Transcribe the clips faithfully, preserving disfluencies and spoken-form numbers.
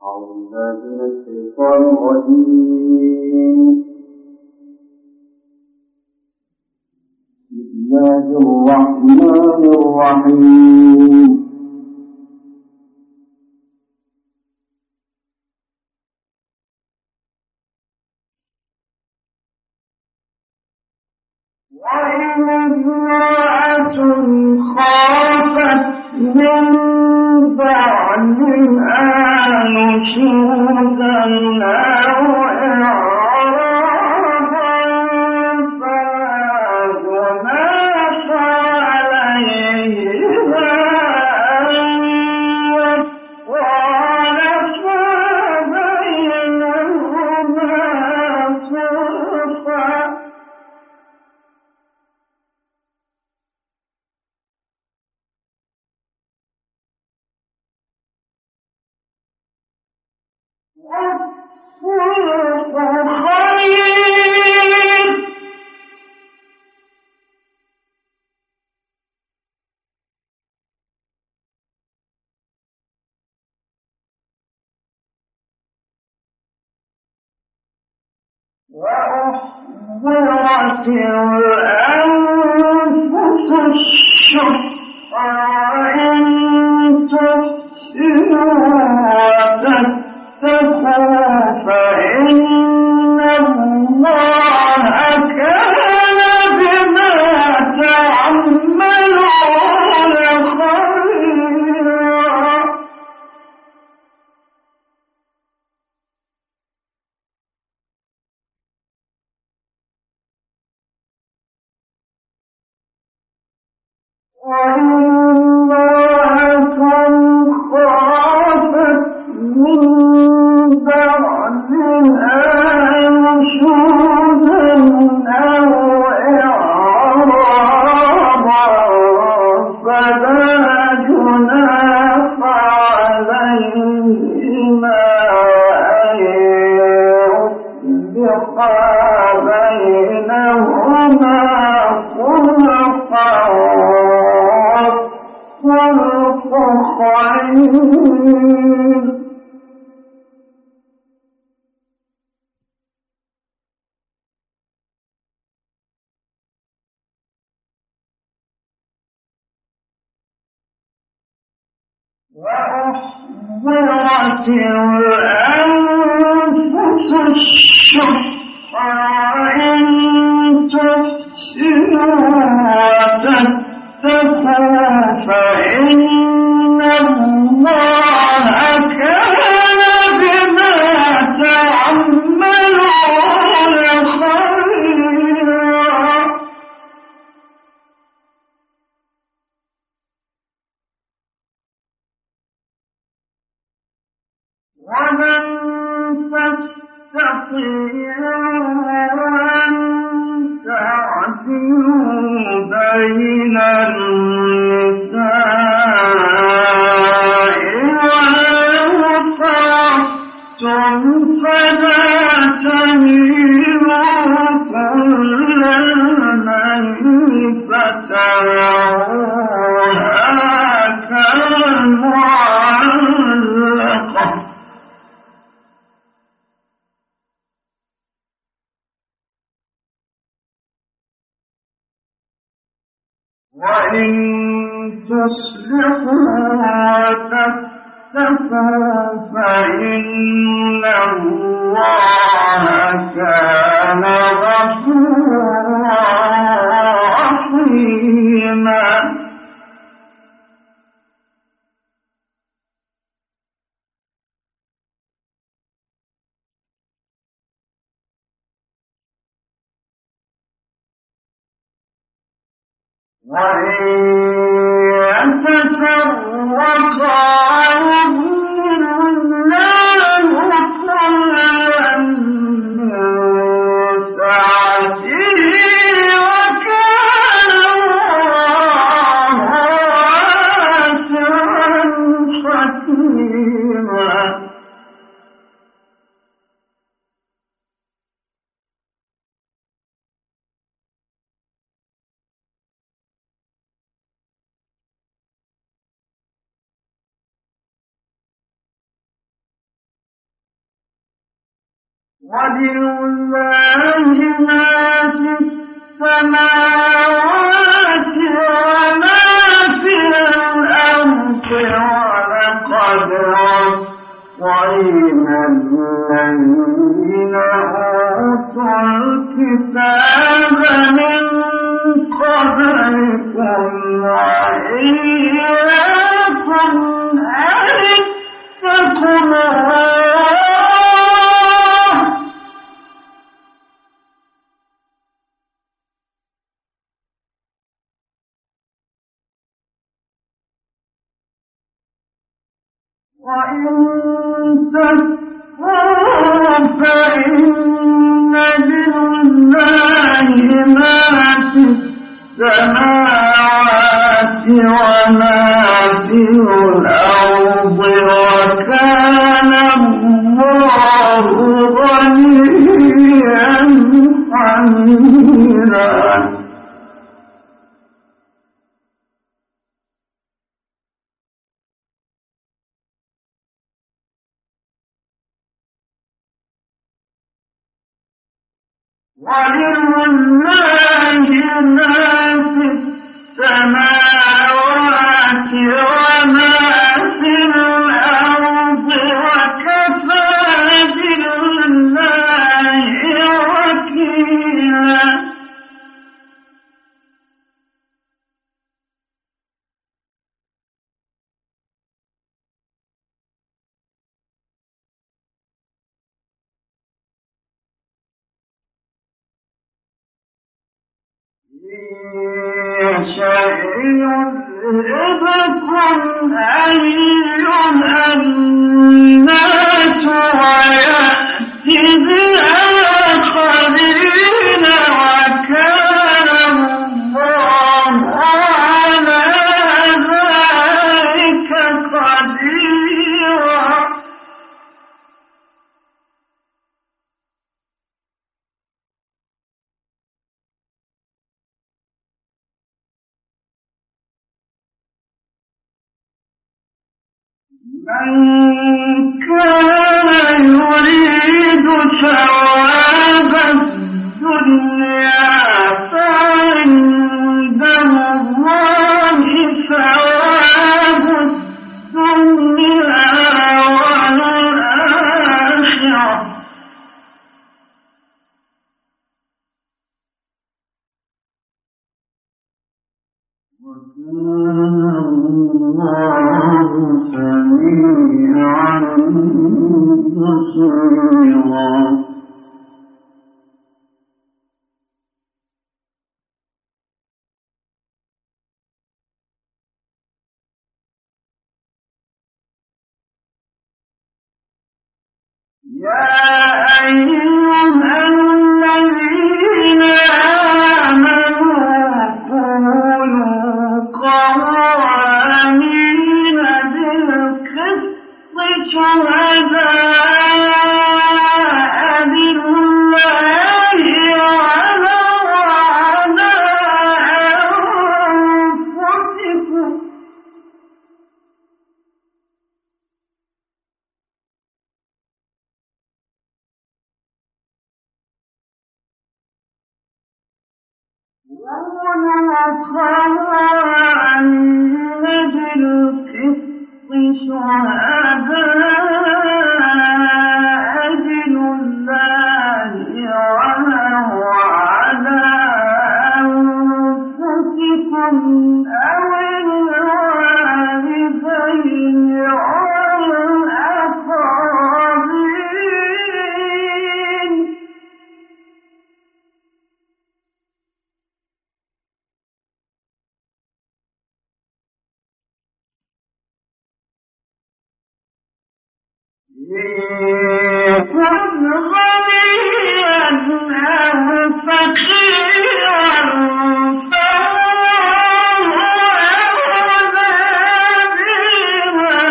أعوذ بالله من الشيطان الرجيم. بسم الله الرحمن الرحيم. وإن امرأة خافت من بعدها نشوزا أو إعراضا فلا جناح عليهما أن يصالحا بينهما صلحا. وأحضرت الأنفس الشح وإن تحسنوا وتتقوا فإن الله كان بما تعملون خبيرا. وإن امرأة خافت من بعدها نشوزا أو إعراضا فلا جناح عليهما أن يصلحا بينهما صلحا والصلح خير. وأحضرت الأنفس الشح وإن تحسنوا وتتقوا فإن الله كان بما تعملون خبيرا. ومن تستطيع أن تعدلوا بين النساء ولو فعلتم فلا تميلوا كل الميل فتذروها كالمعلقة. وإن تصلحوا وتتقوا فإن الله كان غفورا رحيما. وإن يتفرقا يغني الله كلا من سعته وكان الله واسعا حكيما. ولله ما في السماوات وما في الأرض ولقد وصينا الذين أوتوا الكتاب من قبلكم وإياكم أن اتقوا الله وإن تكفروا فإن لله ما في السماوات وما في الأرض وكان الله غنيا حميدا ولله ما في السماوات وما في الأرض وكفى بالله وكيلا يذهبكم أيها الناس ويأتي بآخرين وكان الله على ذلك قديرا من كان يريد ثواب الدنيا فعند الله ثواب الدنيا والآخرة وكان الله سميعا بصيرا يا أيها الذين آمنوا كونوا قوامين بالقسط شهداء لله ولو على أنفسكم وَالْقَوَامِينَ بِالْقِسْطِ شُهَدَاءَ لِلَّهِ وَلَوْ عَلَى أَنفُسِكُمْ أَوِ الْوَالِدَيْنِ وَالْأَقْرَبِينَ يكن غنيا أو فقيرا فالله أولى بهما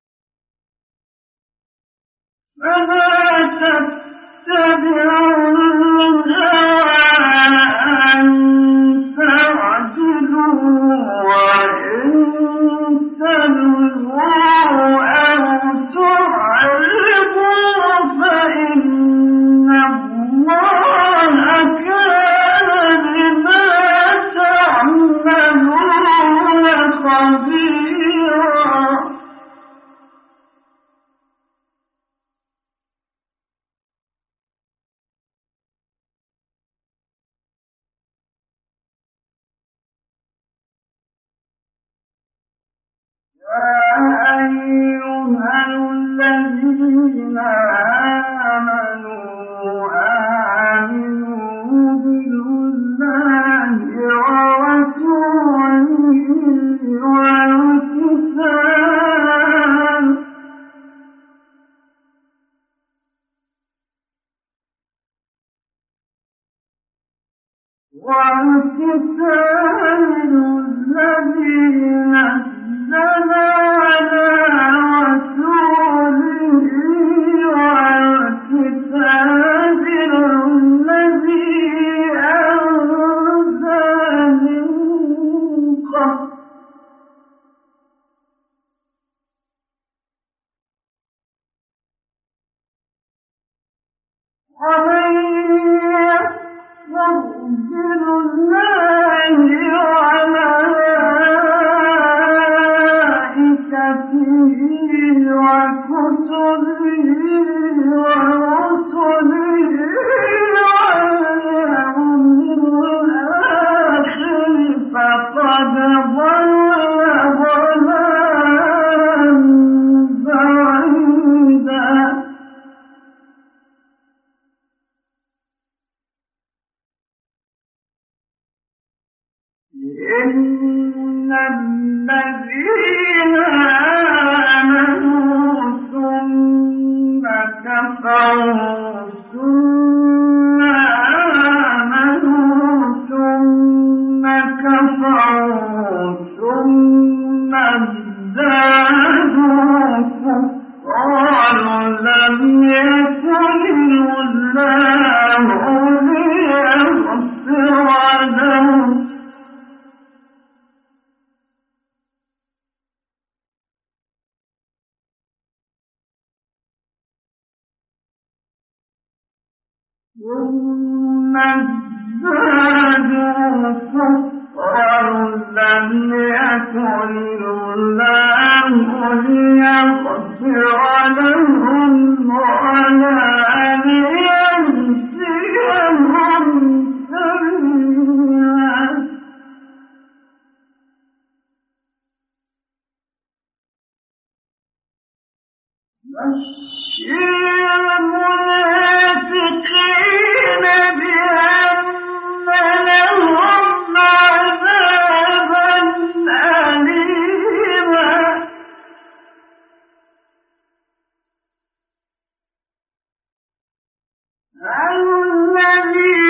فلا تتبعوا إن الذين آمنوا ثم كفروا ثم آمنوا ثم كفروا ثم ازدادوا كفرا لم يكن الله ليغفر لهم ثم ازدادوا كفرا لم يكن الله ليغفر لهم ولا ليهديهم سبيلا بشر المنافقين بأن لهم عذابا أليما الذين